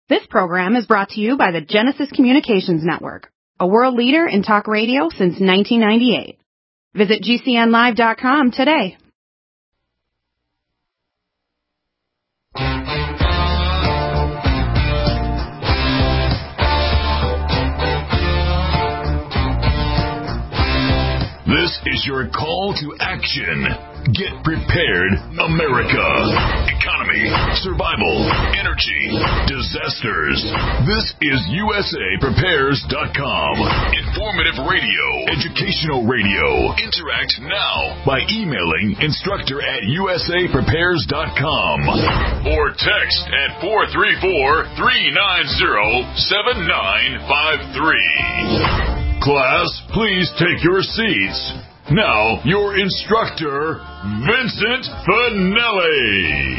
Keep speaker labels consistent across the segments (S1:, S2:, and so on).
S1: This program is brought to you by the Genesis Communications Network, a world leader in talk radio since 1998. Visit GCNlive.com today.
S2: This is your call to action. Get prepared, America. Economy, survival, energy, disasters. This is USAPrepares.com. Informative radio, educational radio. Interact now by emailing instructor@USAPrepares.com or text at 434-390-7953. Class, please take your seats. Now, your instructor, Vincent Finelli.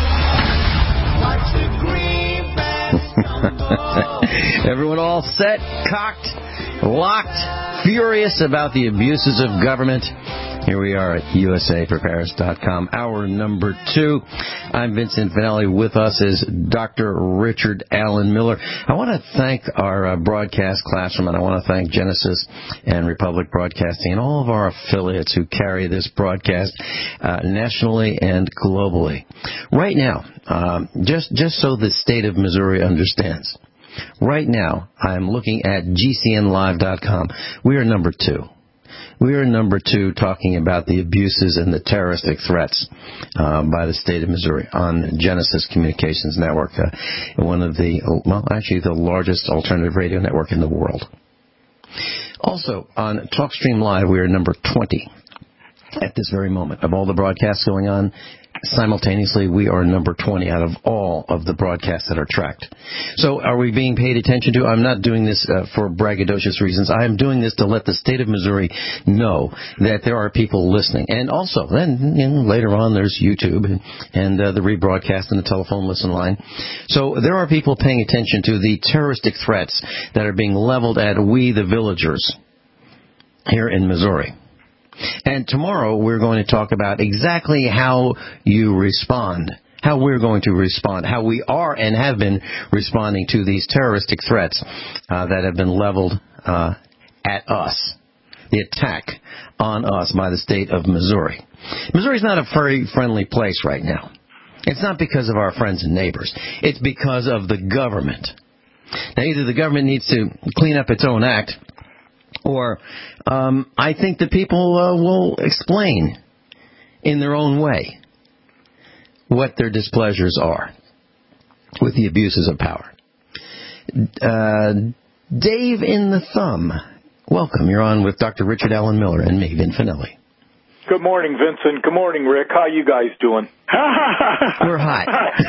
S3: Everyone all set, cocked, locked, furious about the abuses of government. Here we are at USAPrepares.com, hour number 2. I'm Vincent Finelli. With us is Dr. Richard Allen Miller. I want to thank our broadcast classroom, and I want to thank Genesis and Republic Broadcasting and all of our affiliates who carry this broadcast nationally and globally. Right now, just so the state of Missouri understands, right now I'm looking at GCNlive.com. We are number 2. We are number 2 talking about the abuses and the terroristic threats by the state of Missouri on Genesis Communications Network, one of the largest alternative radio network in the world. Also, on TalkStream Live, we are number 20 at this very moment. Of all the broadcasts going on, simultaneously, we are number 20 out of all of the broadcasts that are tracked. So are we being paid attention to? I'm not doing this for braggadocious reasons. I am doing this to let the state of Missouri know that there are people listening. And also, then later on, there's YouTube and the rebroadcast and the telephone listen line. So there are people paying attention to the terroristic threats that are being leveled at we, the villagers, here in Missouri. And tomorrow we're going to talk about exactly how you respond, how we're going to respond, how we are and have been responding to these terroristic threats that have been leveled at us, the attack on us by the state of Missouri. Missouri's not a very friendly place right now. It's not because of our friends and neighbors. It's because of the government. Now, either the government needs to clean up its own act, or I think the people will explain in their own way what their displeasures are with the abuses of power. Dave in the Thumb, welcome. You're on with Dr. Richard Allen Miller and me, Vin Finelli.
S4: Good morning, Vincent. Good morning, Rick. How you guys doing?
S3: We're hot.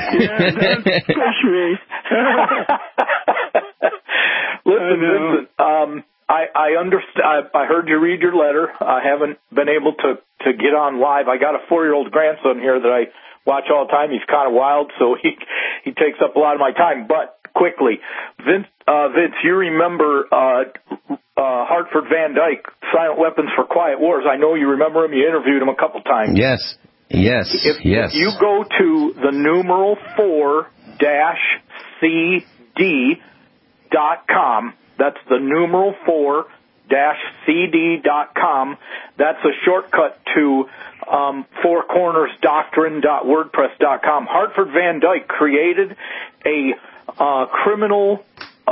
S4: Listen, Vincent, I understand. I heard you read your letter. I haven't been able to get on live. I got a 4-year-old grandson here that I watch all the time. He's kind of wild, so he takes up a lot of my time. But quickly, Vince, you remember Hartford Van Dyke, Silent Weapons for Quiet Wars. I know you remember him. You interviewed him a couple times.
S3: Yes.
S4: If you go to the numeral 4-cd.com, that's the numeral 4-cd.com. That's a shortcut to fourcornersdoctrine.wordpress.com. Hartford Van Dyke created a criminal.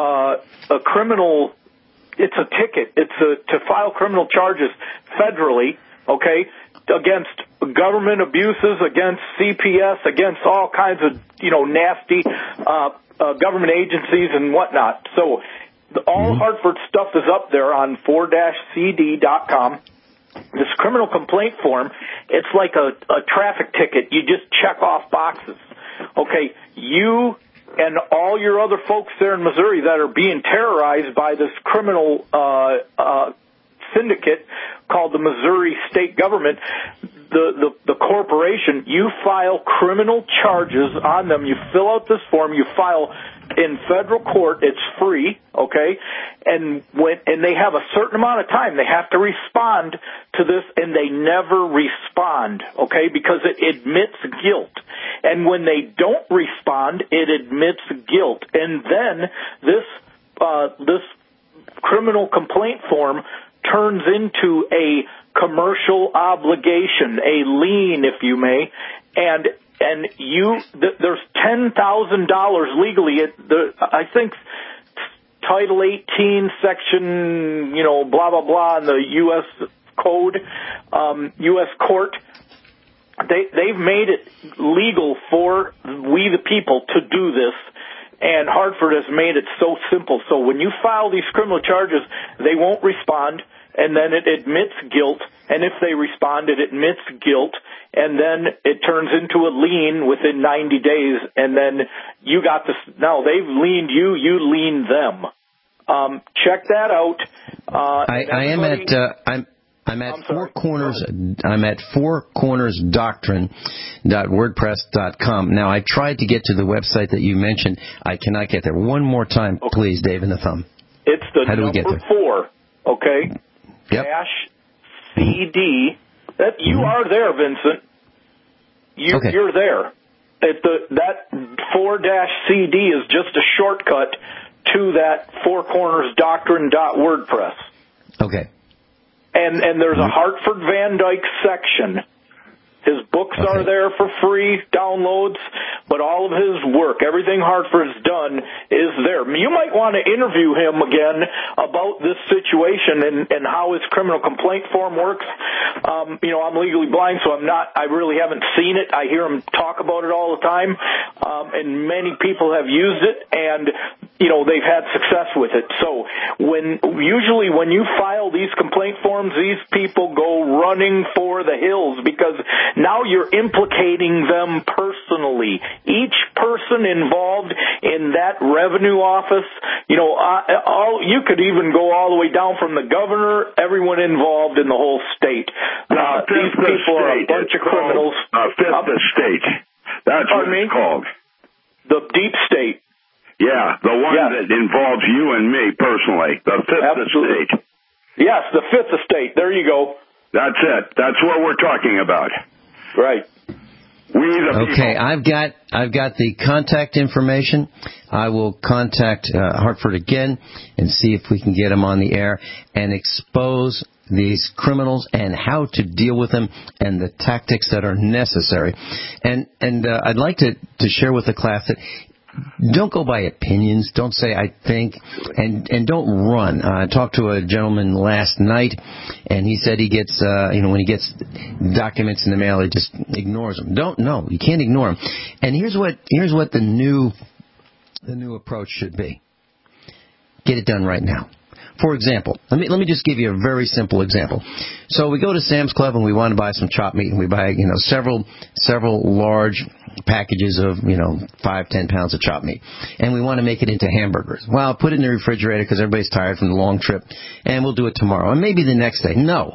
S4: It's a ticket. It's to file criminal charges federally. Okay, against government abuses, against CPS, against all kinds of nasty government agencies and whatnot. So. All Hartford stuff is up there on 4-cd.com. This criminal complaint form, it's like a traffic ticket. You just check off boxes. Okay, you and all your other folks there in Missouri that are being terrorized by this criminal syndicate called the Missouri State Government, the corporation, you file criminal charges on them. You fill out this form. You file in federal court, it's free, okay? And they have a certain amount of time. They have to respond to this, and they never respond, okay, because it admits guilt. And when they don't respond, it admits guilt. And then this criminal complaint form turns into a commercial obligation, a lien, if you may, and there's $10,000 legally. I think Title 18, Section, blah blah blah, in the U.S. Code, U.S. Court. They've made it legal for we the people to do this. And Hartford has made it so simple. So when you file these criminal charges, they won't respond, and then it admits guilt. And if they respond, it admits guilt, and then it turns into a lien within 90 days. And then you got this. Now they've liened you, you lien them. Check that out.
S3: I'm at Four Corners. I'm at fourcornersdoctrine.wordpress.com. Now, I tried to get to the website that you mentioned. I cannot get there. One more time, please, Dave and the Thumb.
S4: It's the
S3: How do we get
S4: number
S3: there?
S4: 4, okay?
S3: Yep.
S4: -CD. You are there, Vincent.
S3: Okay.
S4: You're there. That 4-CD is just a shortcut to that fourcornersdoctrine.wordpress.
S3: Okay.
S4: And there's a Hartford Van Dyke section. His books are there for free downloads, but all of his work, everything Hartford's done, is there. You might want to interview him again about this situation and how his criminal complaint form works. I'm legally blind, so I really haven't seen it. I hear him talk about it all the time, and many people have used it, and they've had success with it. So usually when you file these complaint forms, these people go running for the hills because now you're implicating them personally. Each person involved in that revenue office, you could even go all the way down from the governor, everyone involved in the whole state. These people are a bunch of criminals.
S5: Fifth estate. That's what it's called.
S4: The deep state.
S5: Yeah, the one that involves you and me personally. The fifth estate.
S4: Yes, the fifth estate. There you go.
S5: That's it. That's what we're talking about.
S4: Right.
S3: Okay, I've got the contact information. I will contact Hartford again and see if we can get them on the air and expose these criminals and how to deal with them and the tactics that are necessary. And I'd like to share with the class that don't go by opinions. Don't say I think, and don't run. I talked to a gentleman last night, and he said he gets, when he gets documents in the mail, he just ignores them. You can't ignore them. And here's what the new approach should be. Get it done right now. For example, let me just give you a very simple example. So we go to Sam's Club and we want to buy some chopped meat, and we buy several large packages of 5-10 pounds of chopped meat, and we want to make it into hamburgers. Well, I'll put it in the refrigerator because everybody's tired from the long trip, and we'll do it tomorrow, and maybe the next day. No,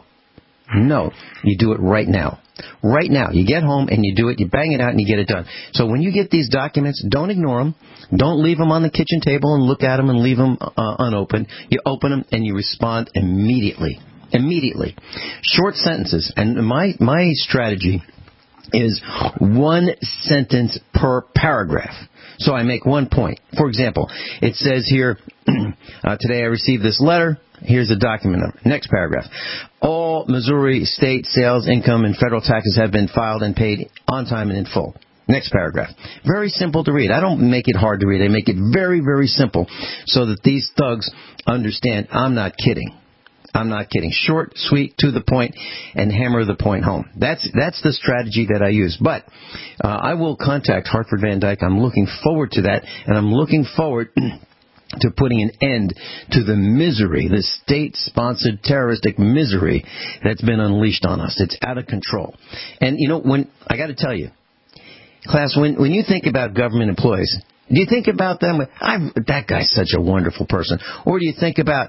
S3: you do it right now. Right now, you get home and you do it, you bang it out and you get it done. So when you get these documents, don't ignore them. Don't leave them on the kitchen table and look at them and leave them unopened. You open them and you respond immediately. Immediately. Short sentences. And my strategy is one sentence per paragraph. So I make one point. For example, it says here, today I received this letter. Here's the document number. Next paragraph. All Missouri state sales, income, and federal taxes have been filed and paid on time and in full. Next paragraph. Very simple to read. I don't make it hard to read. I make it very, very simple so that these thugs understand I'm not kidding. I'm not kidding. Short, sweet, to the point, and hammer the point home. That's the strategy that I use. But I will contact Hartford Van Dyke. I'm looking forward to that, and I'm looking forward to putting an end to the misery, the state-sponsored terroristic misery that's been unleashed on us. It's out of control. And, when I got to tell you, class, when you think about government employees, do you think about them, that guy's such a wonderful person? Or do you think about,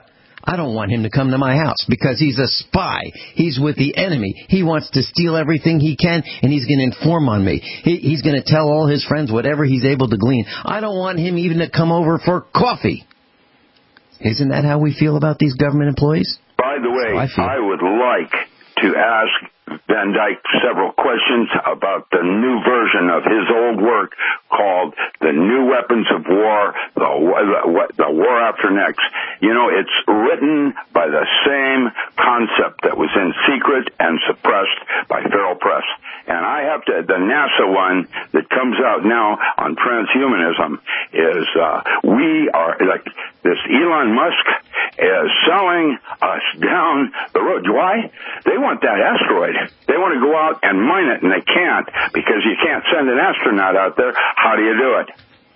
S3: I don't want him to come to my house because he's a spy. He's with the enemy. He wants to steal everything he can, and he's going to inform on me. He's going to tell all his friends whatever he's able to glean. I don't want him even to come over for coffee. Isn't that how we feel about these government employees?
S5: By the way, I would like to ask Van Dyke several questions about the new version of his old work called The New Weapons of War, the War After Next. You know, it's written by the same concept that was in secret and suppressed by Feral Press. And I have to, the NASA one that comes out now on transhumanism is, we are, like, this Elon Musk is selling us down the road. Why? They want that asteroid. They want to go out and mine it, and they can't because you can't send an astronaut out there. How do you do it?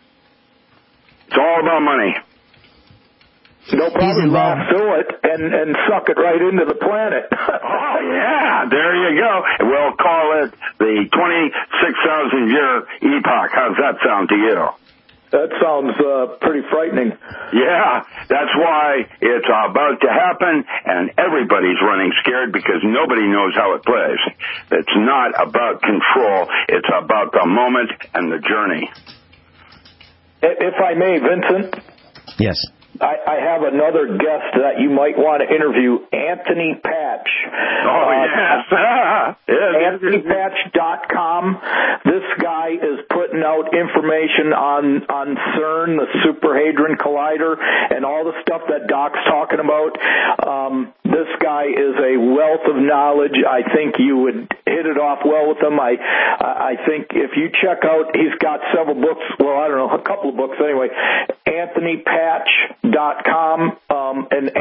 S5: It's all about money.
S4: They'll probably lasso it and suck it right into the planet.
S5: Oh, yeah, there you go. We'll call it the 26,000-year epoch. How's that sound to you?
S4: That sounds pretty frightening.
S5: Yeah, that's why it's about to happen, and everybody's running scared because nobody knows how it plays. It's not about control. It's about the moment and the journey.
S4: If I may, Vincent?
S3: Yes.
S4: I have another guest that you might want to interview, Anthony Patch.
S5: Oh, yes.
S4: AnthonyPatch.com. This guy is putting out information on CERN, the Super Hadron Collider, and all the stuff that Doc's talking about. This guy is a wealth of knowledge. I think you would hit it off well with him. I think if you check out, he's got several books, well, I don't know, a couple of books anyway, AnthonyPatch.com and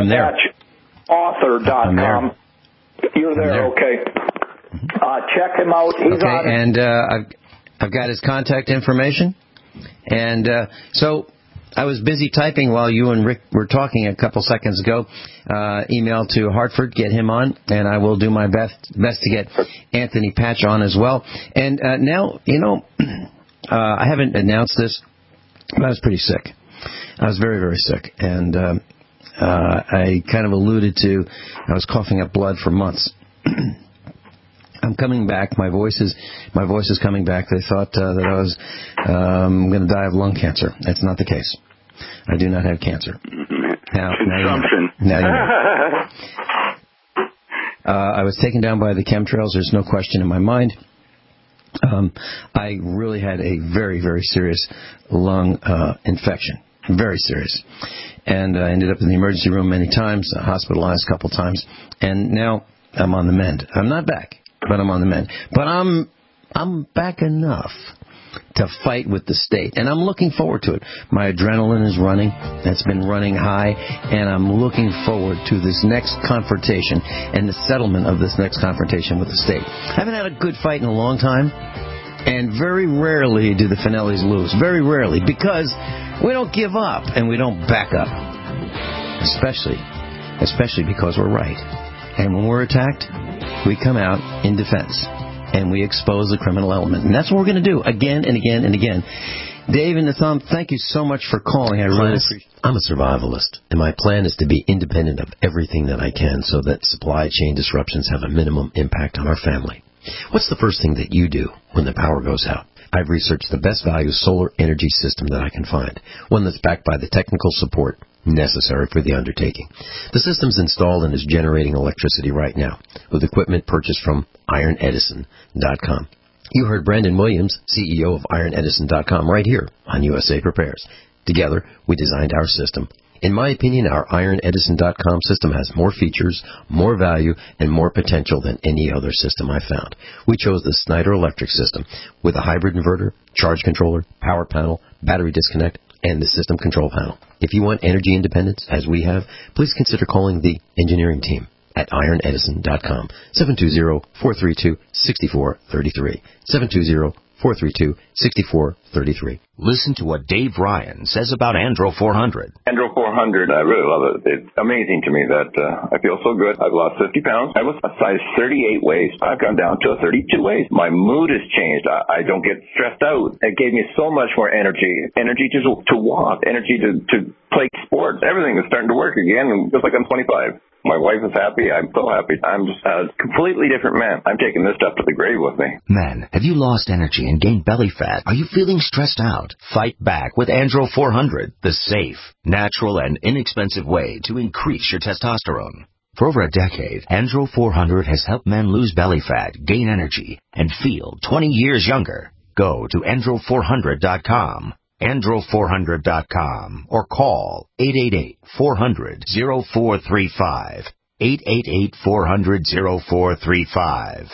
S4: AnthonyPatchAuthor.com. You're there, okay. Check him out. He's on.
S3: And I've got his contact information. And so I was busy typing while you and Rick were talking a couple seconds ago. Email to Hartford, get him on, and I will do my best to get Anthony Patch on as well. And now, you know, I haven't announced this, but I was pretty sick. I was very, very sick, and I kind of alluded to I was coughing up blood for months. I'm coming back. My voice is coming back. They thought that I was going to die of lung cancer. That's not the case. I do not have cancer. Now you know. I was taken down by the chemtrails. There's no question in my mind. I really had a very, very serious lung infection. Very serious. And I ended up in the emergency room many times, hospitalized a couple times. And now I'm on the mend. I'm not back, but I'm on the mend. But I'm back enough to fight with the state. And I'm looking forward to it. My adrenaline is running. It's been running high. And I'm looking forward to this next confrontation and the settlement of this next confrontation with the state. I haven't had a good fight in a long time. And very rarely do the Finellis lose. Very rarely. Because we don't give up and we don't back up. Especially because we're right. And when we're attacked, we come out in defense. And we expose the criminal element. And that's what we're going to do again and again and again. Dave and Natham, thank you so much for calling. I really appreciate it.
S6: I'm a survivalist, and my plan is to be independent of everything that I can so that supply chain disruptions have a minimum impact on our family. What's the first thing that you do when the power goes out? I've researched the best value solar energy system that I can find, one that's backed by the technical support necessary for the undertaking. The system's installed and is generating electricity right now with equipment purchased from IronEdison.com. You heard Brandon Williams, CEO of IronEdison.com, right here on USA Prepares. Together, we designed our system. In my opinion, our IronEdison.com system has more features, more value, and more potential than any other system I've found. We chose the Snyder Electric system with a hybrid inverter, charge controller, power panel, battery disconnect, and the system control panel. If you want energy independence, as we have, please consider calling the engineering team at IronEdison.com, 720-432-6433, 720-432-6433.
S7: Listen to what Dave Ryan says about Andro 400.
S8: Andro 400, I really love it. It's amazing to me that I feel so good. I've lost 50 pounds. I was a size 38 waist. I've gone down to a 32 waist. My mood has changed. I don't get stressed out. It gave me so much more energy to walk, energy to play sports. works. Everything is starting to work again, just like I'm 25. My wife is happy. I'm so happy. I'm just a completely different man. I'm taking this stuff to the grave with me.
S7: Men, have you lost energy and gained belly fat? Are you feeling stressed out? Fight back with Andro 400, the safe, natural, and inexpensive way to increase your testosterone. For over a decade, Andro 400 has helped men lose belly fat, gain energy, and feel 20 years younger. Go to andro400.com. andro400.com or call 888-400-0435. 888-400-0435.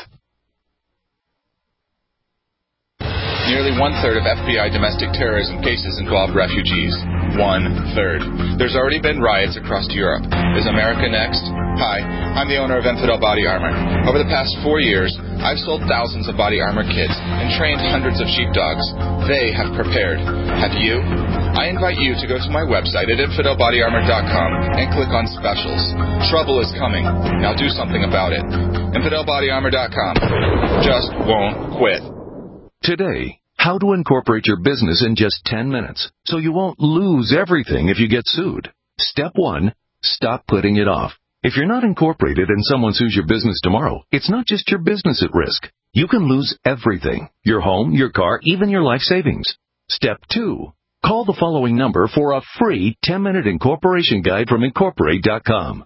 S9: Nearly one-third of FBI domestic terrorism cases involve refugees. One-third. There's already been riots across Europe. Is America next? Hi, I'm the owner of Infidel Body Armor. Over the past 4 years, I've sold thousands of body armor kits and trained hundreds of sheepdogs. They have prepared. Have you? I invite you to go to my website at InfidelBodyArmor.com and click on specials. Trouble is coming. Now do something about it. InfidelBodyArmor.com. Just won't quit.
S10: Today, how to incorporate your business in just 10 minutes so you won't lose everything if you get sued. Step 1, stop putting it off. If you're not incorporated and someone sues your business tomorrow, it's not just your business at risk. You can lose everything: your home, your car, even your life savings. Step 2, call the following number for a free 10-minute incorporation guide from Incorporate.com.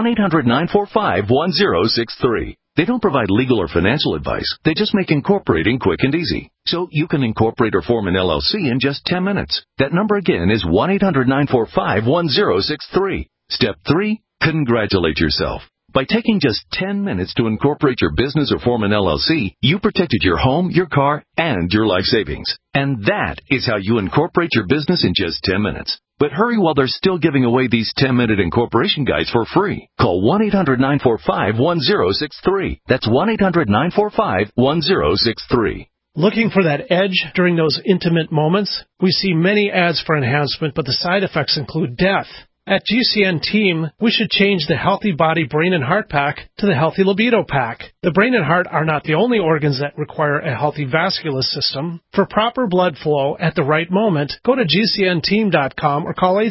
S10: 1-800-945-1063. They don't provide legal or financial advice. They just make incorporating quick and easy. So you can incorporate or form an LLC in just 10 minutes. That number again is 1-800-945-1063. Step 3, congratulate yourself. By taking just 10 minutes to incorporate your business or form an LLC, you protected your home, your car, and your life savings. And that is how you incorporate your business in just 10 minutes. But hurry while they're still giving away these 10-minute incorporation guides for free. Call 1-800-945-1063. That's 1-800-945-1063.
S11: Looking for that edge during those intimate moments? We see many ads for enhancement, but the side effects include death. At GCN Team, we should change the Healthy Body, Brain, and Heart Pack to the Healthy Libido Pack. The brain and heart are not the only organs that require a healthy vascular system. For proper blood flow at the right moment, go to GCNteam.com or call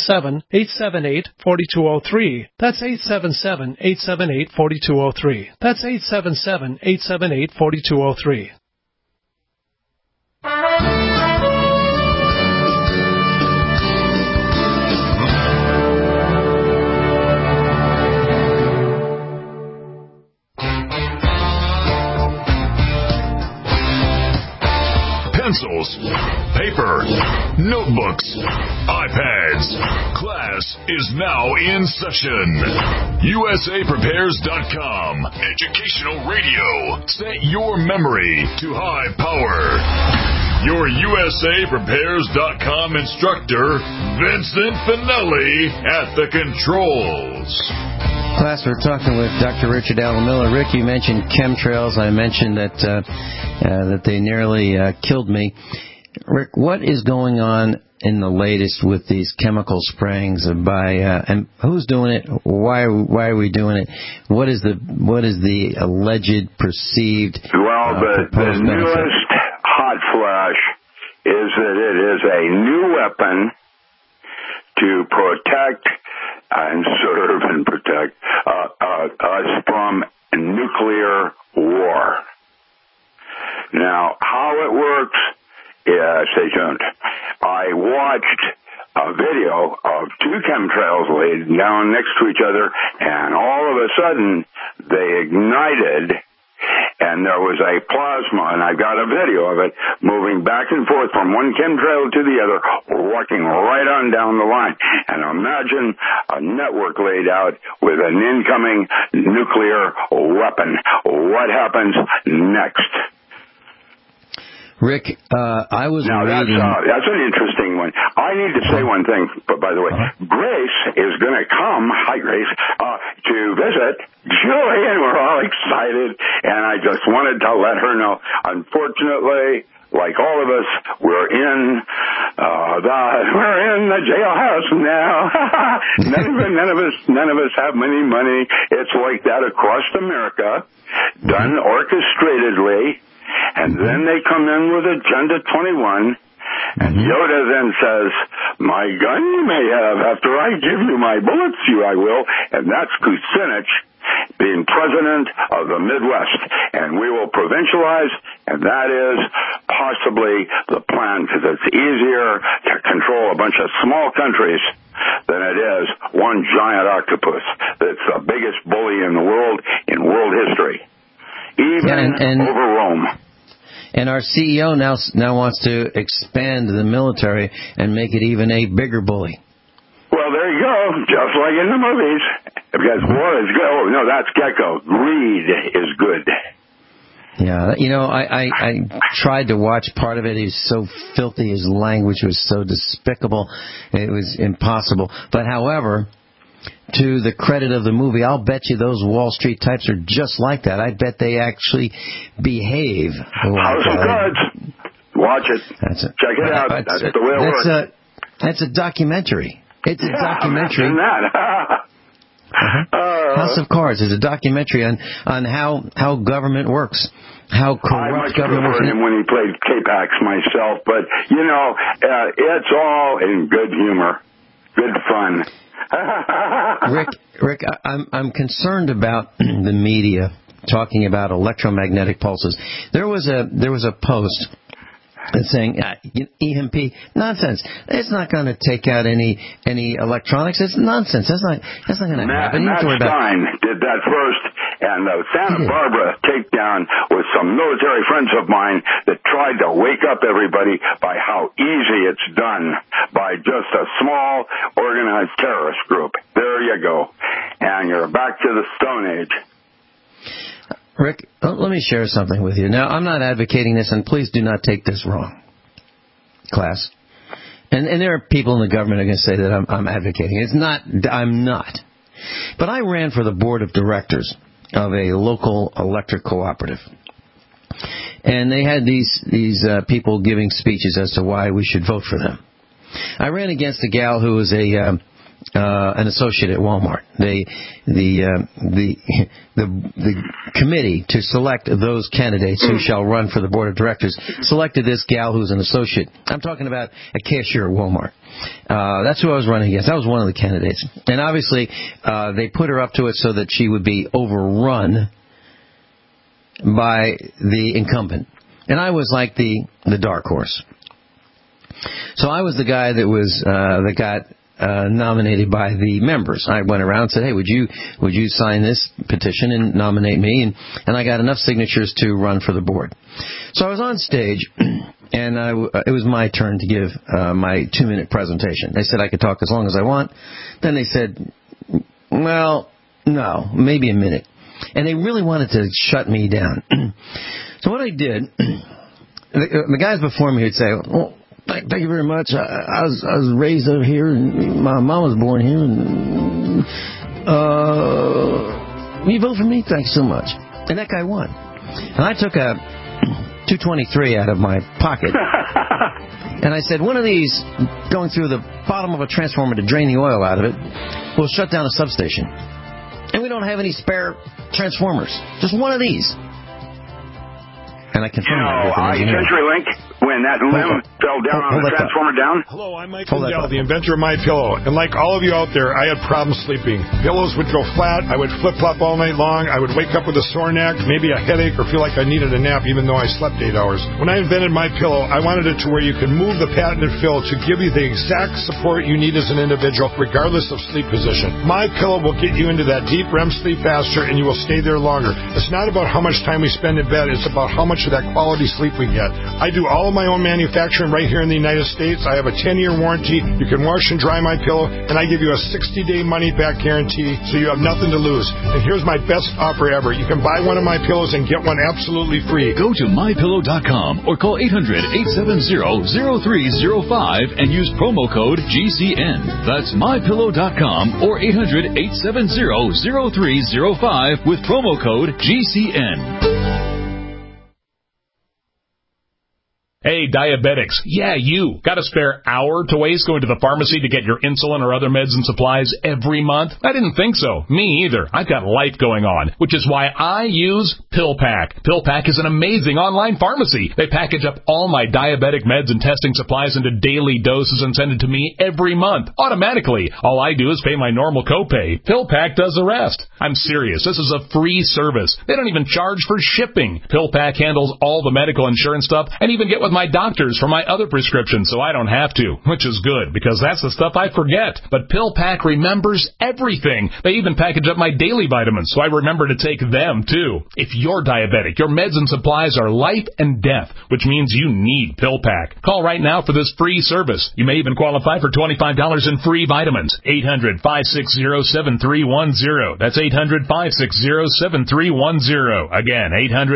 S11: 877-878-4203. That's 877-878-4203. That's 877-878-4203.
S2: Pencils, paper, notebooks, iPads. Class is now in session. USAPrepares.com. Educational radio. Set your memory to high power. Your USAPrepares.com instructor, Vincent Finelli, at the controls.
S3: Class, we're talking with Dr. Richard Alan Miller. Rick, you mentioned chemtrails. I mentioned that they nearly killed me. Rick, what is going on in the latest with these chemical sprayings and who's doing it? Why are we doing it? What is the alleged perceived
S5: the newest hot flash is that it is a new weapon to protect and serve and protect us from nuclear war. Now, how it works, stay tuned. I watched a video of two chemtrails laid down next to each other, and all of a sudden, they ignited, and there was a plasma, and I got a video of it moving back and forth from one chemtrail to the other, walking right on down the line. And imagine a network laid out with an incoming nuclear weapon. What happens next?
S3: Rick, I was reading...
S5: That's an interesting one. I need to say one thing, by the way. Grace is going to come, hi Grace, to visit Julie, and we're all excited, and I just wanted to let her know. Unfortunately, like all of us, we're in the jailhouse now. none of us have any money. It's like that across America, done orchestratedly. And then they come in with Agenda 21, And Yoda then says, my gun you may have. After I give you my bullets, I will. And that's Kucinich being president of the Midwest. And we will provincialize, and that is possibly the plan, because it's easier to control a bunch of small countries than it is one giant octopus that's the biggest bully in the world, in world history, even over Rome.
S3: And our CEO now wants to expand the military and make it even a bigger bully.
S5: Well, there you go, just like in the movies. Because war is good. Oh, no, that's Gecko. Greed is good.
S3: Yeah, I tried to watch part of it. He was so filthy. His language was so despicable. It was impossible. But, however, to the credit of the movie, I'll bet you those Wall Street types are just like that. I bet they actually behave like
S5: House of Cards. Watch it. Check it out. That's the way it works.
S3: That's a documentary. It's a documentary. House of Cards is a documentary on how government works, how corrupt government works.
S5: I much preferred him when he played K-Pax myself, but, it's all in good humor, good fun.
S3: Rick, I'm concerned about the media talking about electromagnetic pulses. There was a post saying EMP nonsense. It's not going to take out any electronics. It's nonsense. That's not going to happen.
S5: Matt Stein did that first, and the Santa Barbara takedown was some military friends of mine that tried to wake up everybody by how easy it's done by just a small organized terrorist group. There you go, and you're back to the Stone Age.
S3: Rick, let me share something with you. Now, I'm not advocating this, and please do not take this wrong, class. And there are people in the government who are going to say that I'm advocating. It's not. I'm not. But I ran for the board of directors of a local electric cooperative. And they had these people giving speeches as to why we should vote for them. I ran against a gal who was an associate at Walmart. The committee to select those candidates who shall run for the board of directors selected this gal who's an associate. I'm talking about a cashier at Walmart. That's who I was running against. That was one of the candidates. And obviously, they put her up to it so that she would be overrun by the incumbent. And I was like the dark horse. So I was the guy that got nominated by the members. I went around and said, hey, would you sign this petition and nominate me? And I got enough signatures to run for the board. So I was on stage, and it was my turn to give my 2-minute presentation. They said I could talk as long as I want. Then they said, well, no, maybe a minute. And they really wanted to shut me down. So what I did, the guys before me would say, well, thank you very much. I was raised over here, and my mom was born here. And will you vote for me? Thanks so much. And that guy won. And I took a 223 out of my pocket, and I said, one of these going through the bottom of a transformer to drain the oil out of it will shut down a substation. And we don't have any spare transformers. Just one of these. And I confirmed that with an engineer.
S5: CenturyLink, when that limb fell down on the transformer down.
S12: Hello, I'm Mike Lindell, the inventor of MyPillow. And like all of you out there, I had problems sleeping. Pillows would go flat. I would flip-flop all night long. I would wake up with a sore neck, maybe a headache, or feel like I needed a nap even though I slept 8 hours. When I invented MyPillow, I wanted it to where you could move the patented fill to give you the exact support you need as an individual, regardless of sleep position. MyPillow will get you into that deep REM sleep faster, and you will stay there longer. It's not about how much time we spend in bed. It's about how much of that quality sleep we get. I do all of my own manufacturing right here in the United States. I have a 10-year warranty. You can wash and dry MyPillow, and I give you a 60-day money-back guarantee, so you have nothing to lose. And here's my best offer ever. You can buy one of my pillows and get one absolutely free.
S2: Go to MyPillow.com or call 800-870-0305 and use promo code GCN. That's MyPillow.com or 800-870-0305 with promo code GCN.
S13: Hey, diabetics. Yeah, you. Got a spare hour to waste going to the pharmacy to get your insulin or other meds and supplies every month? I didn't think so. Me either. I've got life going on, which is why I use PillPack. PillPack is an amazing online pharmacy. They package up all my diabetic meds and testing supplies into daily doses and send it to me every month, automatically. All I do is pay my normal copay. PillPack does the rest. I'm serious. This is a free service. They don't even charge for shipping. PillPack handles all the medical insurance stuff and even get with my doctors for my other prescriptions so I don't have to, which is good because that's the stuff I forget. But PillPack remembers everything. They even package up my daily vitamins so I remember to take them too. If you're diabetic, your meds and supplies are life and death, which means you need PillPack. Call right now for this free service. You may even qualify for $25 in free vitamins. 800-560-7310. That's 800-560-7310. Again,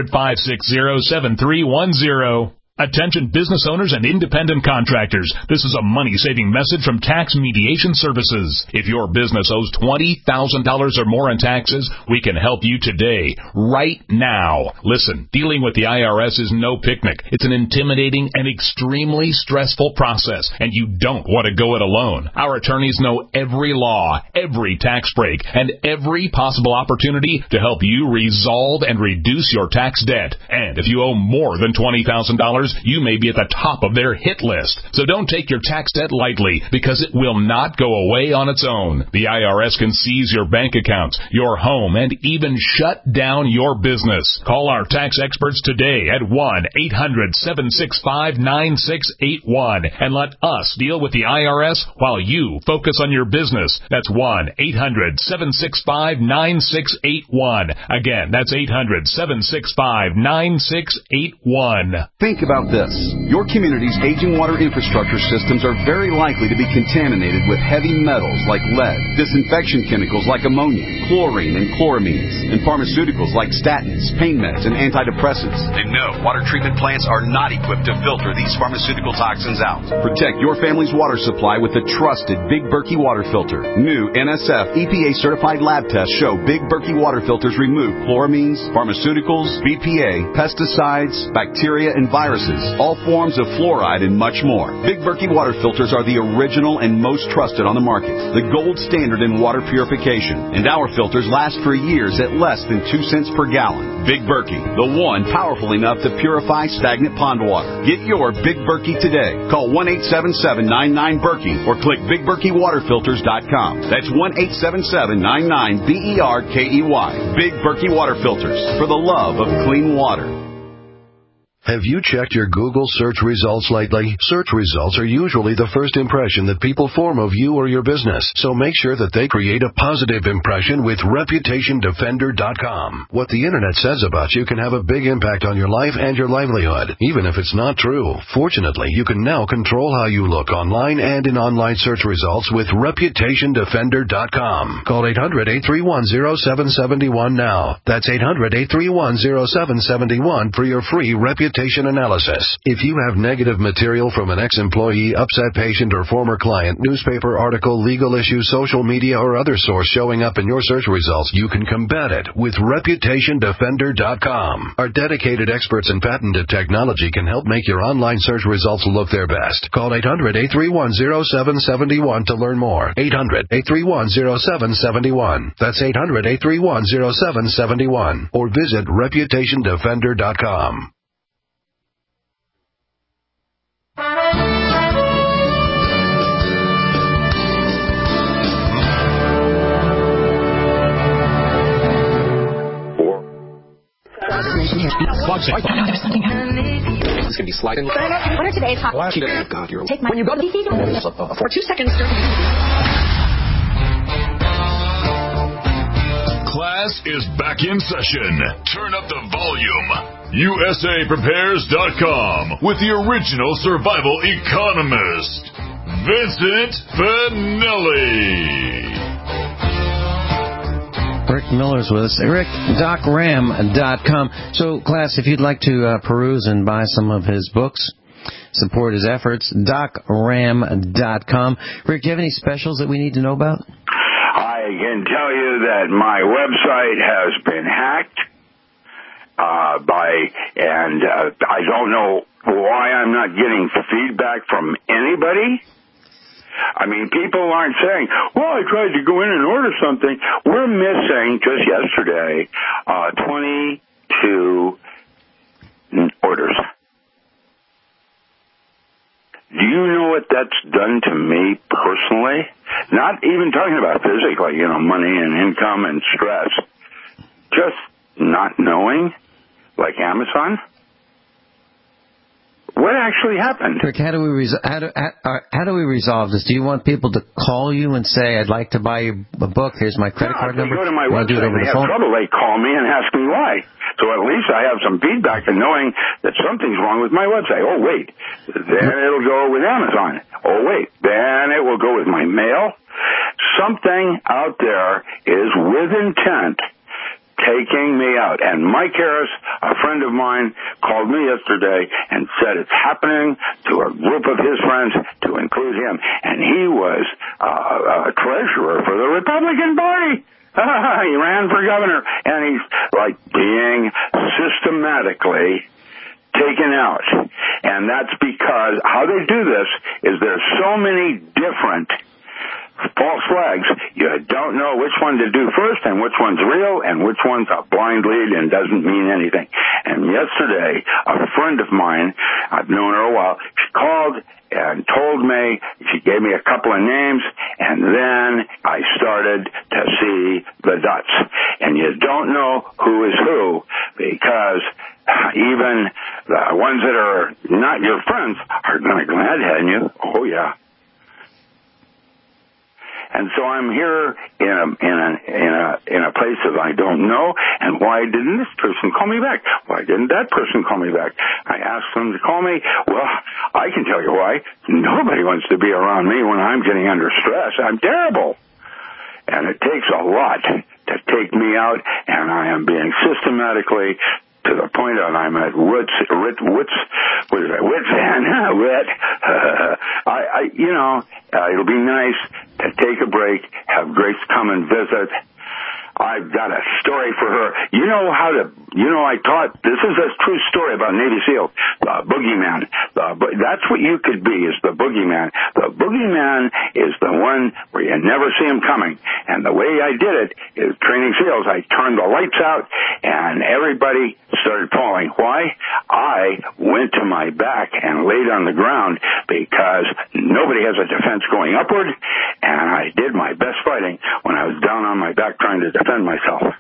S13: 800-560-7310. Attention business owners and independent contractors. This is a money-saving message from Tax Mediation Services. If your business owes $20,000 or more in taxes, we can help you today, right now. Listen, dealing with the IRS is no picnic. It's an intimidating and extremely stressful process, and you don't want to go it alone. Our attorneys know every law, every tax break, and every possible opportunity to help you resolve and reduce your tax debt. And if you owe more than $20,000, you may be at the top of their hit list. So don't take your tax debt lightly, because it will not go away on its own. The IRS can seize your bank accounts, your home, and even shut down your business. Call our tax experts today at 1-800-765-9681 and let us deal with the IRS while you focus on your business. That's 1-800-765-9681. Again, that's 800-765-9681.
S14: Think about this. Your community's aging water infrastructure systems are very likely to be contaminated with heavy metals like lead, disinfection chemicals like ammonia, chlorine and chloramines, and pharmaceuticals like statins, pain meds, and antidepressants. And no, water treatment plants are not equipped to filter these pharmaceutical toxins out. Protect your family's water supply with the trusted Big Berkey water filter. New NSF EPA-certified lab tests show Big Berkey water filters remove chloramines, pharmaceuticals, BPA, pesticides, bacteria, and viruses, all forms of fluoride, and much more. Big Berkey water filters are the original and most trusted on the market, the gold standard in water purification, and our filters last for years at less than 2 cents per gallon. Big Berkey, the one powerful enough to purify stagnant pond water. Get your Big Berkey today. Call 1-877-99-BERKEY or click BigBerkeyWaterFilters.com. That's 1-877-99-BERKEY. Big Berkey Water Filters, for the love of clean water.
S15: Have you checked your Google search results lately? Search results are usually the first impression that people form of you or your business, so make sure that they create a positive impression with ReputationDefender.com. What the Internet says about you can have a big impact on your life and your livelihood, even if it's not true. Fortunately, you can now control how you look online and in online search results with ReputationDefender.com. Call 800-831-0771 now. That's 800-831-0771 for your free reputation analysis. If you have negative material from an ex-employee, upset patient, or former client, newspaper article, legal issue, social media, or other source showing up in your search results, you can combat it with ReputationDefender.com. Our dedicated experts in patented technology can help make your online search results look their best. Call 800-831-0771 to learn more. 800-831-0771. That's 800-831-0771. Or visit ReputationDefender.com.
S16: There's something happening. It's going to be sliding. What are today's hot? God, you're take my. When you go to DC, for 2 seconds.
S2: Class is back in session. Turn up the volume. USAPrepares.com with the original survival economist, Vincent Finelli.
S3: Rick Miller's with us. RickDocRam.com. So, class, if you'd like to peruse and buy some of his books, support his efforts, DocRam.com. Rick, do you have any specials that we need to know about?
S5: I can tell you that my website has been hacked. I don't know why I'm not getting feedback from anybody. I mean, people aren't saying, well, I tried to go in and order something. We're missing, just yesterday, 22 orders. Do you know what that's done to me personally? Not even talking about physically, money and income and stress. Just not knowing, like Amazon. What actually happened?
S3: Rick, how do we resolve this? Do you want people to call you and say, I'd like to buy you a book, here's my credit card number?
S5: They go to my website and they have trouble, they call me and ask me why. So at least I have some feedback in knowing that something's wrong with my website. Oh, wait. Then it'll go with Amazon. Oh, wait. Then it will go with my mail. Something out there is with intent taking me out. And Mike Harris, a friend of mine, called me yesterday and said it's happening to a group of his friends, to include him. And he was a treasurer for the Republican Party. He ran for governor, and he's like being systematically taken out. And that's because how they do this is there's so many different false flags, you don't know which one to do first and which one's real and which one's a blind lead and doesn't mean anything. And yesterday, a friend of mine, I've known her a while, she called and told me, she gave me a couple of names, and then I started to see the dots. And you don't know who is who, because even the ones that are not your friends are going to glad at you. Oh, yeah. And so I'm here in a place that I don't know. And why didn't this person call me back? Why didn't that person call me back? I asked them to call me. Well, I can tell you why. Nobody wants to be around me when I'm getting under stress. I'm terrible. And it takes a lot to take me out, and I am being systematically to the point that I'm at wits end. It'll be nice to take a break, have Grace come and visit. I've got a story for her. I taught, this is a true story about Navy SEAL, the boogeyman. That's what you could be, is the boogeyman. The boogeyman is the one where you never see him coming. And the way I did it is training SEALs. I turned the lights out and everybody started falling. Why? I went to my back and laid on the ground because nobody has a defense going upward, and I did my best fighting when I was down on my back trying to defend myself.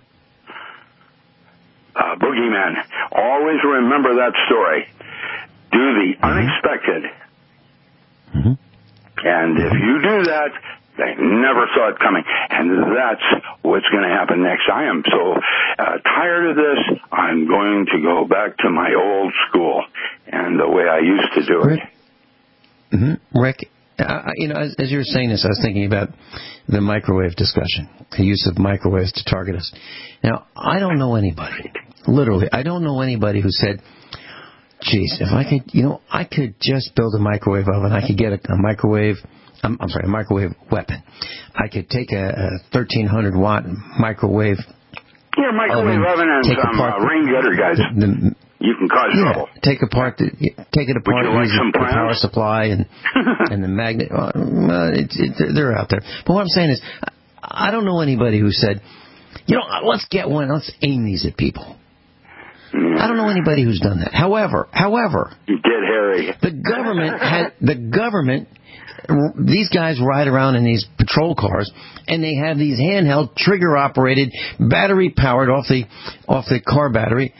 S5: Boogeyman. Always remember that story. Do the unexpected. Mm-hmm. And if you do that, they never saw it coming. And that's what's going to happen next. I am so tired of this, I'm going to go back to my old school and the way I used to do it.
S3: Rick, as you were saying this, I was thinking about the microwave discussion, the use of microwaves to target us. Now, I don't know anybody, literally, I don't know anybody who said, geez, if I could, I could just build a microwave oven, I could get a microwave weapon. I could take a 1,300 watt microwave.
S5: Yeah, microwave oven and some rain gutter guys. You can cause trouble. Take it apart, use the power supply and and the magnet. They're out there. But what I'm saying is, I don't know anybody who said, let's get one. Let's aim these at people. I don't know anybody who's done that. However, you did, Harry.
S3: The government. These guys ride around in these patrol cars, and they have these handheld, trigger-operated, battery-powered off the car battery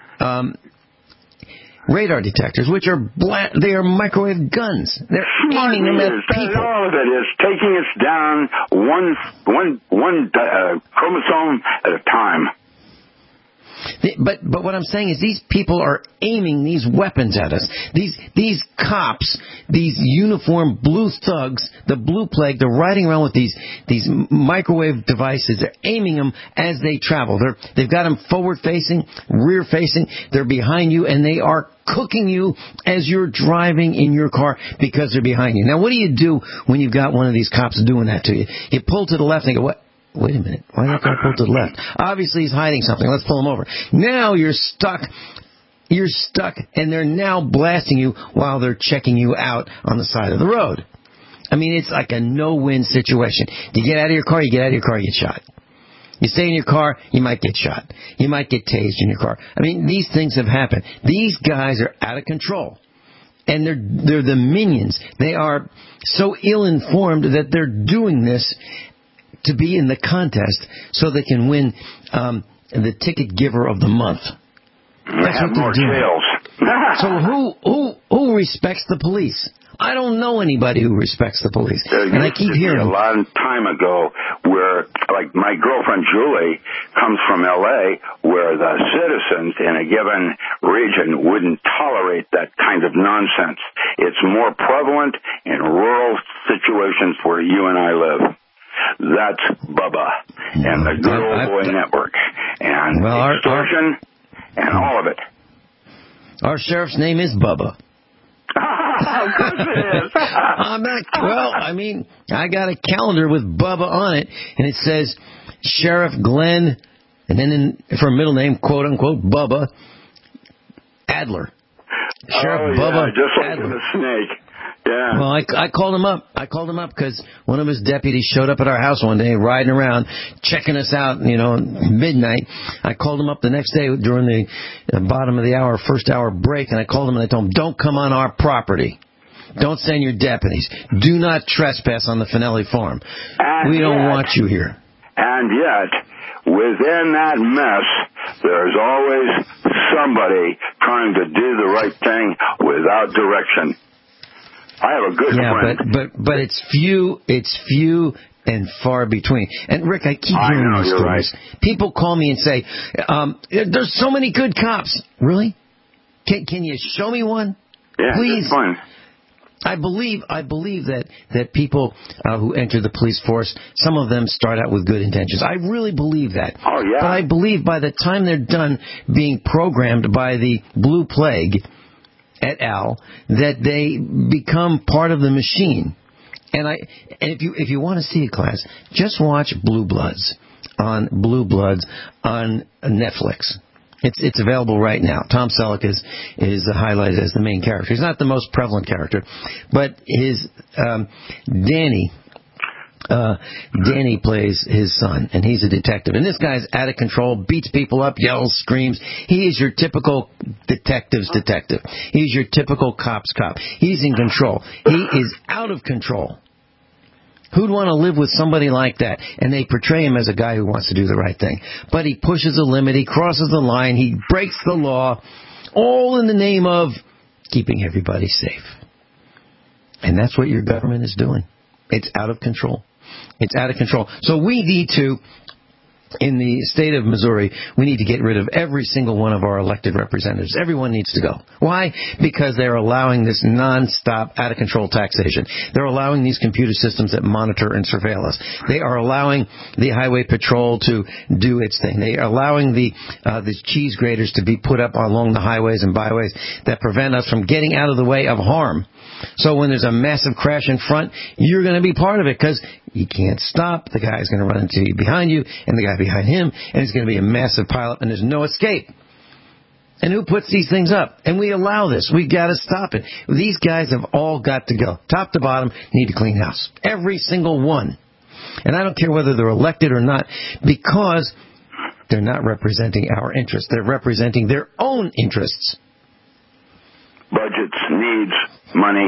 S3: radar detectors, which are they are microwave guns. They're aiming them at people.
S5: All of it is taking us down one chromosome at a time.
S3: But what I'm saying is these people are aiming these weapons at us. These cops, these uniformed blue thugs, the blue plague, they're riding around with these microwave devices. They're aiming them as they travel. They've got them forward facing, rear facing. They're behind you, and they are cooking you as you're driving in your car because they're behind you. Now, what do you do when you've got one of these cops doing that to you? You pull to the left and go, what? wait a minute, why that guy pulled to the left? Obviously he's hiding something. Let's pull him over. Now you're stuck. You're stuck, and they're now blasting you while they're checking you out on the side of the road. I mean, it's like a no-win situation. You get out of your car, you get shot. You stay in your car, you might get shot. You might get tased in your car. I mean, these things have happened. These guys are out of control. And they're the minions. They are so ill-informed that they're doing this to be in the contest so they can win the ticket giver of the month. That's what they're doing. So who respects the police? I don't know anybody who respects the police. And I keep hearing
S5: a long time ago where, like, my girlfriend Julie comes from L.A., where the citizens in a given region wouldn't tolerate that kind of nonsense. It's more prevalent in rural situations where you and I live. That's Bubba and the Good Old Boy Network and extortion and all of it.
S3: Our sheriff's name is Bubba.
S5: Of course it is.
S3: I got a calendar with Bubba on it, and it says Sheriff Glenn, and then for a middle name, quote unquote, Bubba Adler. Sheriff Bubba
S5: just like
S3: Adler.
S5: the snake. Yeah.
S3: Well, I called him up. I called him up because one of his deputies showed up at our house one day, riding around, checking us out, midnight. I called him up the next day during the bottom of the hour, first hour break, and I called him and I told him, don't come on our property. Don't send your deputies. Do not trespass on the Finelli farm. We don't want you here.
S5: And yet, within that mess, there's always somebody trying to do the right thing without direction. I have a good friend.
S3: but it's few and far between. And Rick, I keep hearing these stories. Right. People call me and say, "There's so many good cops." Really? Can you show me one?
S5: Yeah,
S3: please.
S5: It's fun.
S3: I believe that people who enter the police force, some of them start out with good intentions. I really believe that.
S5: Oh yeah.
S3: But I believe by the time they're done being programmed by the Blue Plague et al., that they become part of the machine. And if you want to see it, class, just watch Blue Bloods on Netflix. It's available right now. Tom Selleck is highlighted as the main character. He's not the most prevalent character, but his Danny plays his son, and he's a detective. And this guy's out of control, beats people up, yells, screams. He is your typical detective's detective. He's your typical cop's cop. He's in control. He is out of control. Who'd want to live with somebody like that? And they portray him as a guy who wants to do the right thing. But he pushes the limit, he crosses the line, he breaks the law, all in the name of keeping everybody safe. And that's what your government is doing. It's out of control. It's out of control. So we need to, in the state of Missouri, we need to get rid of every single one of our elected representatives. Everyone needs to go. Why? Because they're allowing this nonstop, out-of-control taxation. They're allowing these computer systems that monitor and surveil us. They are allowing the highway patrol to do its thing. They are allowing the cheese graters to be put up along the highways and byways that prevent us from getting out of the way of harm. So when there's a massive crash in front, you're going to be part of it because you can't stop. The guy's going to run into you behind you and the guy behind him, and it's going to be a massive pileup, and there's no escape. And who puts these things up? And we allow this. We've got to stop it. These guys have all got to go. Top to bottom, need to clean house. Every single one. And I don't care whether they're elected or not, because they're not representing our interests. They're representing their own interests.
S5: Budgets, needs, money.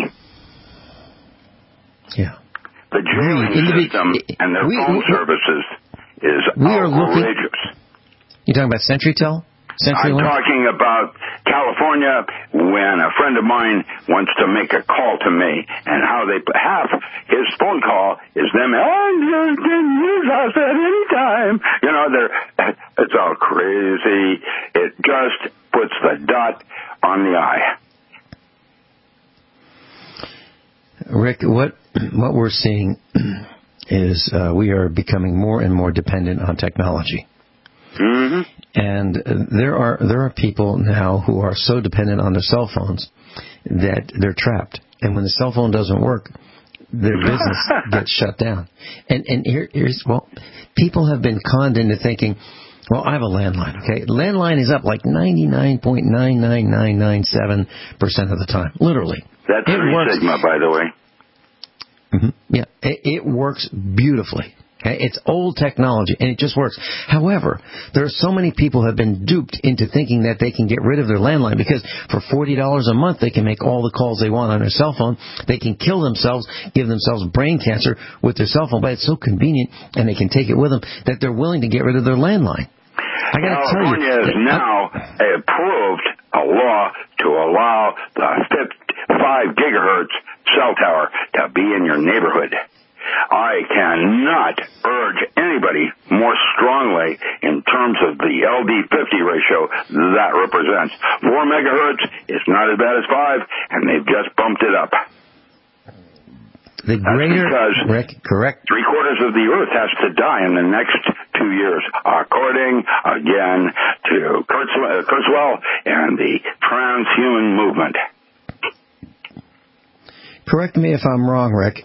S3: Yeah.
S5: The jailing system and their phone services is outrageous.
S3: You're talking about CenturyTel?
S5: I'm talking about California, when a friend of mine wants to make a call to me, and how they half his phone call is them, you can use us at any time. It's all crazy. It just puts the dot on the I.
S3: Rick, what we're seeing is we are becoming more and more dependent on technology.
S5: Mm-hmm.
S3: And there are people now who are so dependent on their cell phones that they're trapped. And when the cell phone doesn't work, their business gets shut down. And here's people have been conned into thinking, well, I have a landline, okay? Landline is up like 99.99997% of the time, literally.
S5: That's Three Sigma, by the way.
S3: Mm-hmm. Yeah, it works beautifully. Okay? It's old technology, and it just works. However, there are so many people who have been duped into thinking that they can get rid of their landline because for $40 a month, they can make all the calls they want on their cell phone. They can kill themselves, give themselves brain cancer with their cell phone, but it's so convenient, and they can take it with them, that they're willing to get rid of their landline. I got to tell you,
S5: California has now approved a law to allow the 5 gigahertz cell tower to be in your neighborhood. I cannot urge anybody more strongly in terms of the LD50 ratio that represents. 4 megahertz is not as bad as 5, and they've just bumped it up.
S3: The greater, correct.
S5: 3/4 of the Earth has to die in the next 2 years, according, again, to Kurzweil and the transhuman movement.
S3: Correct me if I'm wrong, Rick,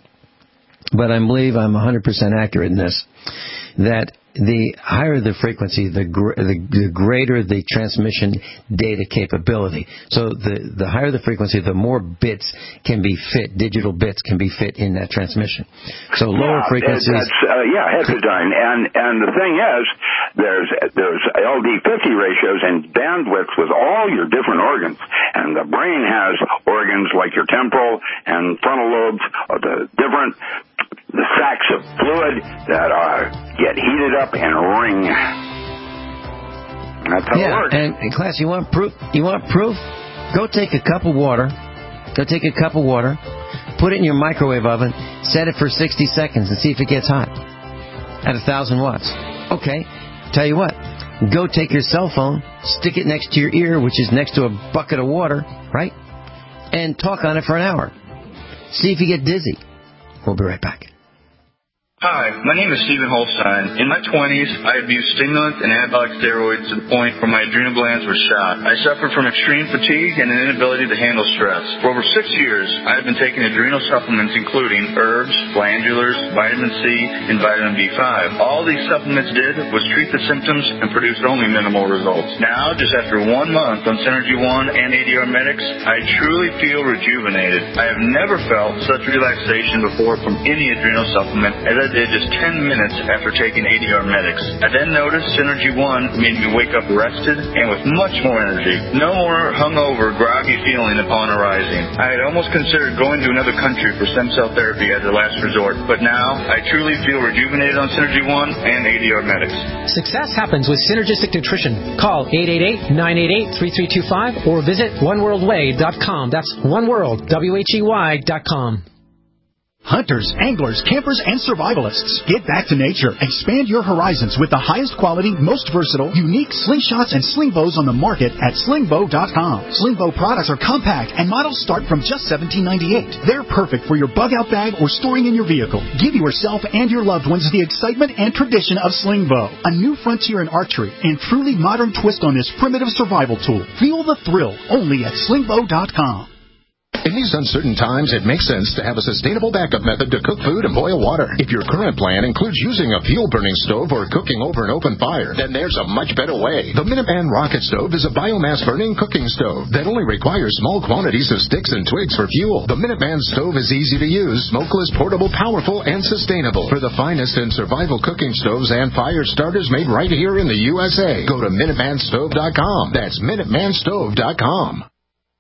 S3: but I believe I'm 100% accurate in this, that the higher the frequency, the greater the transmission data capability. So the higher the frequency, the more bits can be fit, digital bits can be fit in that transmission. So lower frequencies...
S5: heterodyne. And the thing is, there's LD50 ratios and bandwidth with all your different organs. And the brain has organs like your temporal and frontal lobes, or the sacs of fluid that get heated up and ring. That's how it works.
S3: And in class, you want proof? Go take a cup of water. Put it in your microwave oven. Set it for 60 seconds and see if it gets hot at 1,000 watts. Okay. Tell you what. Go take your cell phone, stick it next to your ear, which is next to a bucket of water, right? And talk on it for an hour. See if you get dizzy. We'll be right back.
S17: Hi, my name is Stephen Holstein. In my 20s, I abused stimulants and anabolic steroids to the point where my adrenal glands were shot. I suffered from extreme fatigue and an inability to handle stress. For over 6 years, I have been taking adrenal supplements including herbs, glandulars, vitamin C, and vitamin B5. All these supplements did was treat the symptoms and produced only minimal results. Now, just after 1 month on Synergy One and ADR Medics, I truly feel rejuvenated. I have never felt such relaxation before from any adrenal supplement as I did just 10 minutes after taking ADR Medics. I then noticed Synergy One made me wake up rested and with much more energy. No more hungover, groggy feeling upon arising. I had almost considered going to another country for stem cell therapy as a last resort, but now I truly feel rejuvenated on Synergy One and ADR Medics.
S18: Success happens with Synergistic Nutrition. Call 888-988-3325 or visit oneworldway.com. That's oneworld, WHEY.com.
S19: Hunters, anglers, campers, and survivalists. Get back to nature. Expand your horizons with the highest quality, most versatile, unique slingshots and sling bows on the market at slingbow.com. Slingbow products are compact and models start from just $17.98. They're perfect for your bug-out bag or storing in your vehicle. Give yourself and your loved ones the excitement and tradition of Slingbow, a new frontier in archery and truly modern twist on this primitive survival tool. Feel the thrill only at slingbow.com.
S20: In these uncertain times, it makes sense to have a sustainable backup method to cook food and boil water. If your current plan includes using a fuel-burning stove or cooking over an open fire, then there's a much better way. The Minuteman Rocket Stove is a biomass-burning cooking stove that only requires small quantities of sticks and twigs for fuel. The Minuteman Stove is easy to use, smokeless, portable, powerful, and sustainable. For the finest in survival cooking stoves and fire starters made right here in the USA, go to MinutemanStove.com. That's MinutemanStove.com.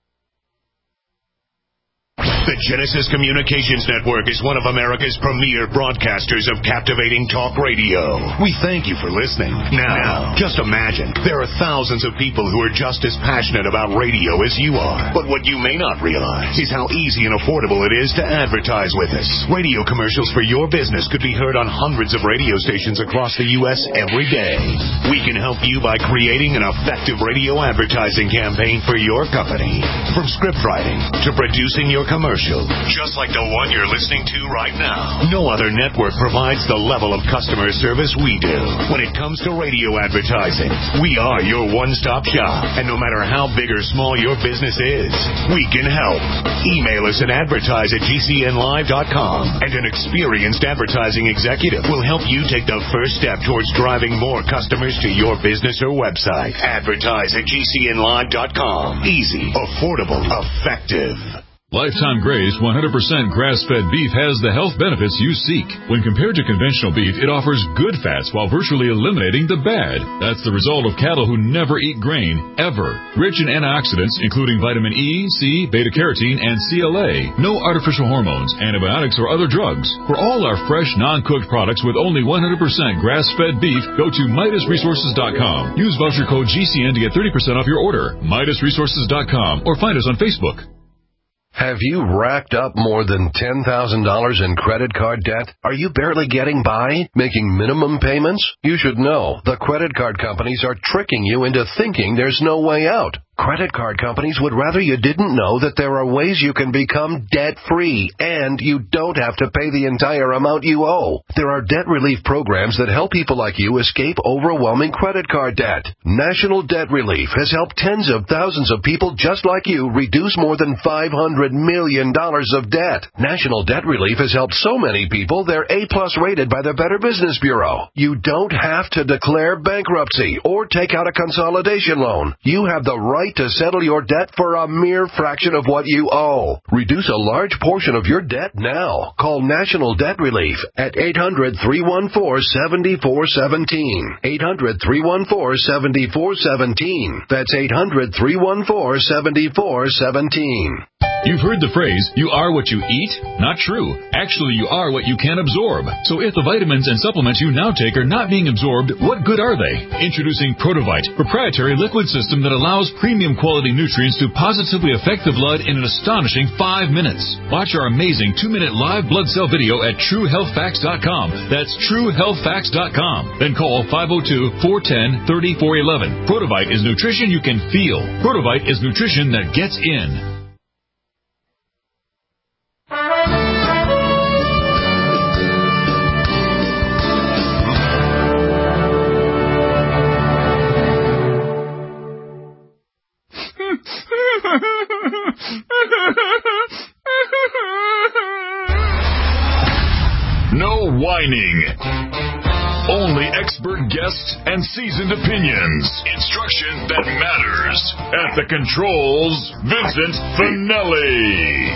S2: The Genesis Communications Network is one of America's premier broadcasters of captivating talk radio. We thank you for listening. Now, just imagine, there are thousands of people who are just as passionate about radio as you are. But what you may not realize is how easy and affordable it is to advertise with us. Radio commercials for your business could be heard on hundreds of radio stations across the U.S. every day. We can help you by creating an effective radio advertising campaign for your company. From script writing to producing your commercials, commercial, just like the one you're listening to right now. No other network provides the level of customer service we do. When it comes to radio advertising, we are your one-stop shop. And no matter how big or small your business is, we can help. Email us at advertise@gcnlive.com, and an experienced advertising executive will help you take the first step towards driving more customers to your business or website. Advertise@gcnlive.com. Easy, affordable, effective.
S21: Lifetime Graze 100% grass-fed beef has the health benefits you seek. When compared to conventional beef, it offers good fats while virtually eliminating the bad. That's the result of cattle who never eat grain, ever. Rich in antioxidants, including vitamin E, C, beta-carotene, and CLA. No artificial hormones, antibiotics, or other drugs. For all our fresh, non-cooked products with only 100% grass-fed beef, go to MidasResources.com. Use voucher code GCN to get 30% off your order. MidasResources.com, or find us on Facebook.
S15: Have you racked up more than $10,000 in credit card debt? Are you barely getting by, making minimum payments? You should know the credit card companies are tricking you into thinking there's no way out. Credit card companies would rather you didn't know that there are ways you can become debt-free, and you don't have to pay the entire amount you owe. There are debt relief programs that help people like you escape overwhelming credit card debt. National Debt Relief has helped tens of thousands of people just like you reduce more than $500 million of debt. National Debt Relief has helped so many people they're A-plus rated by the Better Business Bureau. You don't have to declare bankruptcy or take out a consolidation loan. You have the right to settle your debt for a mere fraction of what you owe. Reduce a large portion of your debt now. Call National Debt Relief at 800-314-7417. 800-314-7417. That's 800-314-7417.
S21: You've heard the phrase, you are what you eat? Not true. Actually, you are what you can absorb. So if the vitamins and supplements you now take are not being absorbed, what good are they? Introducing Protovite, proprietary liquid system that allows premium quality nutrients to positively affect the blood in an astonishing 5 minutes. Watch our amazing 2-minute live blood cell video at TrueHealthFacts.com. That's TrueHealthFacts.com. Then call 502-410-3411. Protovite is nutrition you can feel. Protovite is nutrition that gets in.
S2: No whining. Only expert guests and seasoned opinions. Instruction that matters. At the controls, Vincent Finelli.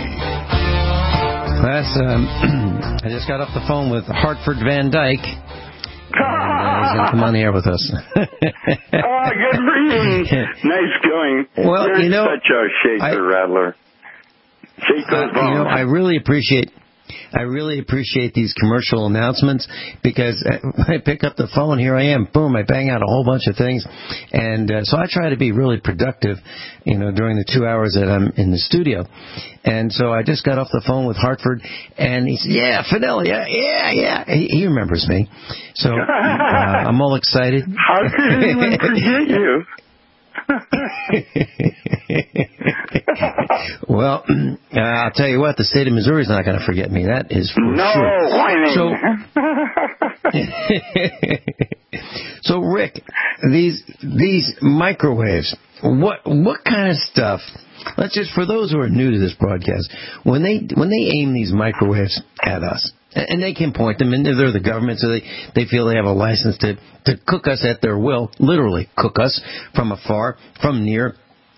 S3: I just got off the phone with Hartford Van Dyke. And he's going to come on here with us.
S5: Good for you. Nice going.
S3: Well,
S5: You're such a shaker-rattler. Shake those bones.
S3: I really appreciate these commercial announcements, because I pick up the phone, here I am, boom, I bang out a whole bunch of things, and so I try to be really productive, during the 2 hours that I'm in the studio. And so I just got off the phone with Hartford, and he said, yeah, Finelli, yeah. He remembers me. So I'm all excited.
S5: How could anyone forget you?
S3: Well, I'll tell you what, the state of Missouri is not going to forget me. That is for sure. So, Rick, these microwaves, what kind of stuff? Let's just, for those who are new to this broadcast, when they aim these microwaves at us, and they can point them, and they're the government, so they feel they have a license to cook us at their will, literally cook us from afar, from near.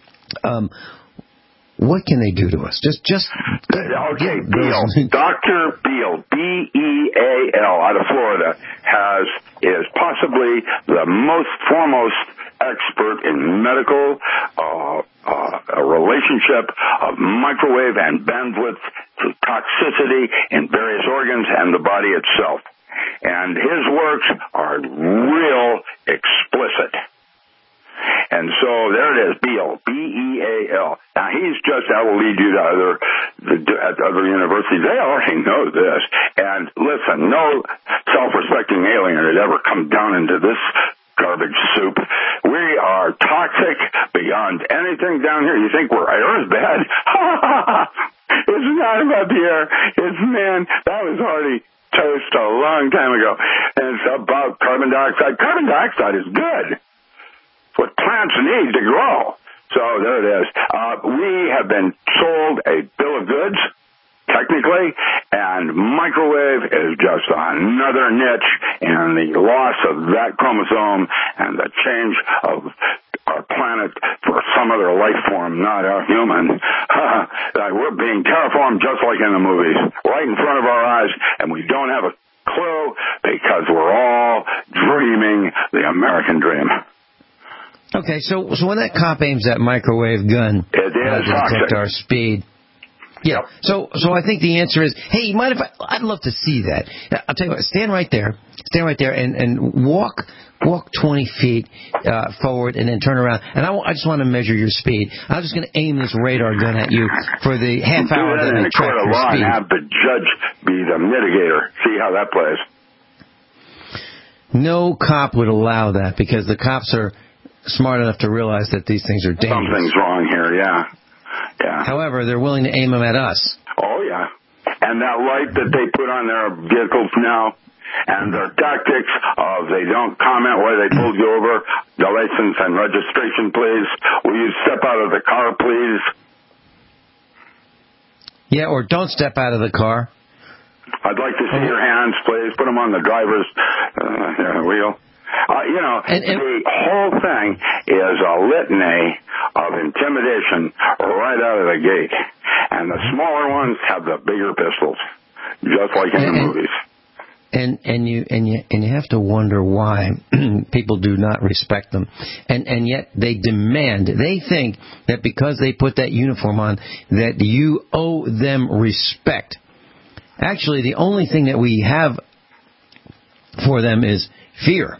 S3: What can they do to us? Just
S5: okay, Beal. Dr. Beal, B-E-A-L, out of Florida, is possibly the most foremost expert in medical a relationship of microwave and bandwidth to toxicity in various organs and the body itself. And his works are real explicit. And so there it is, Beal, B-E-A-L. Now that will lead you to other universities. They already know this. And listen, no self-respecting alien would ever come down into this garbage soup. We are toxic beyond anything down here. You think our air is bad? It's not about the air. It's, man, that was already toast a long time ago. And it's about carbon dioxide. Carbon dioxide is good. It's what plants need to grow. So there it is. We have been sold a bill of goods, technically, and microwave is just another niche in the loss of that chromosome and the change of our planet for some other life form, not a human. We're being terraformed just like in the movies, right in front of our eyes, and we don't have a clue because we're all dreaming the American dream.
S3: Okay, so when that cop aims that microwave gun to detect our speed, yeah. So I think the answer is, hey, mind if I'd love to see that. I'll tell you what, stand right there, and walk 20 feet forward, and then turn around. And I just want to measure your speed. I'm just going to aim this radar gun at you for the half hour that I track your speed.
S5: And have the judge be the mitigator. See how that plays.
S3: No cop would allow that because the cops are smart enough to realize that these things are dangerous.
S5: Something's wrong here, yeah.
S3: However, they're willing to aim them at us.
S5: Oh, yeah. And that light that they put on their vehicles now, and their tactics of they don't comment why they pulled you over, the license and registration, please. Will you step out of the car, please?
S3: Yeah, or don't step out of the car.
S5: I'd like to see your hands, please. Put them on the driver's wheel. The whole thing is a litany of intimidation right out of the gate. And the smaller ones have the bigger pistols, just like in the movies.
S3: And you have to wonder why people do not respect them. And yet they demand, they think that because they put that uniform on, that you owe them respect. Actually, the only thing that we have for them is fear.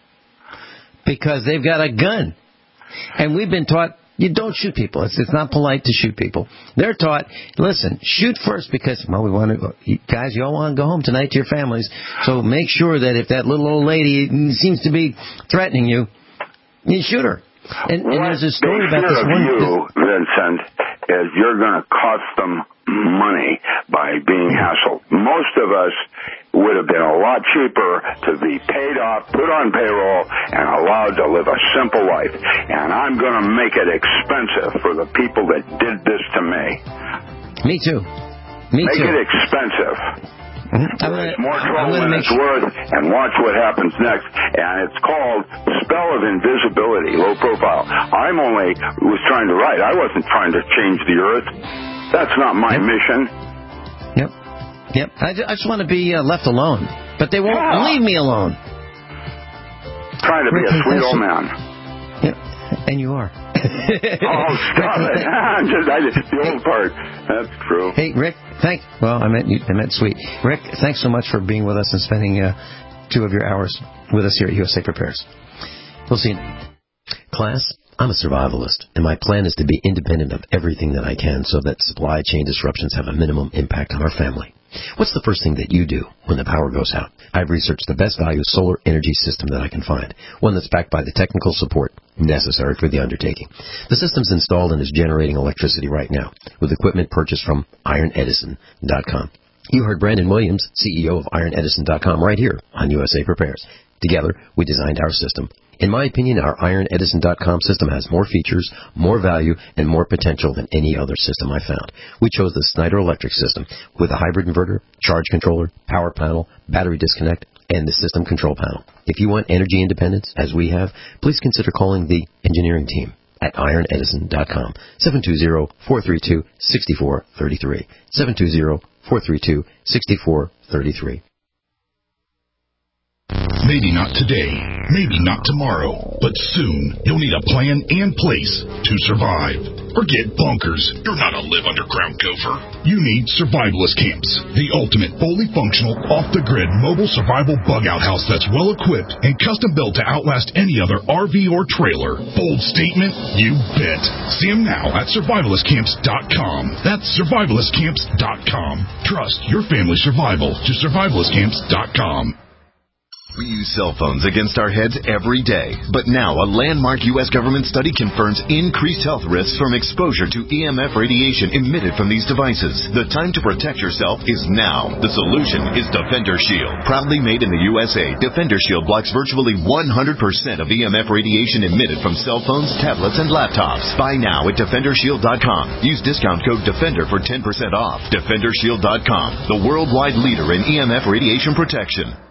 S3: Because they've got a gun. And we've been taught, you don't shoot people. It's not polite to shoot people. They're taught, listen, shoot first because, well, we want to, guys, you all want to go home tonight to your families. So make sure that if that little old lady seems to be threatening you, you shoot her. And there's a story about this one.
S5: Vincent, is you're going to cost them money by being hassled. Most of us would have been a lot cheaper to be paid off, put on payroll, and allowed to live a simple life. And I'm going to make it expensive for the people that did this to me.
S3: Me too.
S5: Make it expensive. It's more trouble than it's worth, and watch what happens next. And it's called Spell of Invisibility, Low Profile. I was trying to write. I wasn't trying to change the earth. That's not my mission.
S3: Yep. I just want to be left alone. But they won't leave me alone.
S5: Trying to be a sweet old man.
S3: Yep. And you are.
S5: Oh, stop it. The old part. That's true.
S3: Hey, Rick, I meant sweet. Rick, thanks so much for being with us and spending 2 of your hours with us here at USA Prepares. We'll see you.
S6: Class, I'm a survivalist, and my plan is to be independent of everything that I can so that supply chain disruptions have a minimum impact on our family. What's the first thing that you do when the power goes out? I've researched the best value solar energy system that I can find, one that's backed by the technical support necessary for the undertaking. The system's installed and is generating electricity right now with equipment purchased from IronEdison.com. You heard Brandon Williams, CEO of IronEdison.com, right here on USA Prepares. Together, we designed our system. In my opinion, our IronEdison.com system has more features, more value, and more potential than any other system I found. We chose the Snyder Electric system with a hybrid inverter, charge controller, power panel, battery disconnect, and the system control panel. If you want energy independence, as we have, please consider calling the engineering team at IronEdison.com, 720-432-6433, 720-432-6433.
S1: Maybe not today, maybe not tomorrow, but soon you'll need a plan and place to survive. Forget bunkers. You're not a live underground gopher. You need survivalist camps, the ultimate fully functional, off-the-grid mobile survival bug-out house that's well-equipped and custom-built to outlast any other RV or trailer. Bold statement? You bet. See them now at survivalistcamps.com. That's survivalistcamps.com. Trust your family's survival to survivalistcamps.com.
S4: We use cell phones against our heads every day. But now a landmark U.S. government study confirms increased health risks from exposure to EMF radiation emitted from these devices. The time to protect yourself is now. The solution is Defender Shield. Proudly made in the USA, Defender Shield blocks virtually 100% of EMF radiation emitted from cell phones, tablets, and laptops. Buy now at DefenderShield.com. Use discount code DEFENDER for 10% off. DefenderShield.com, the worldwide leader in EMF radiation protection.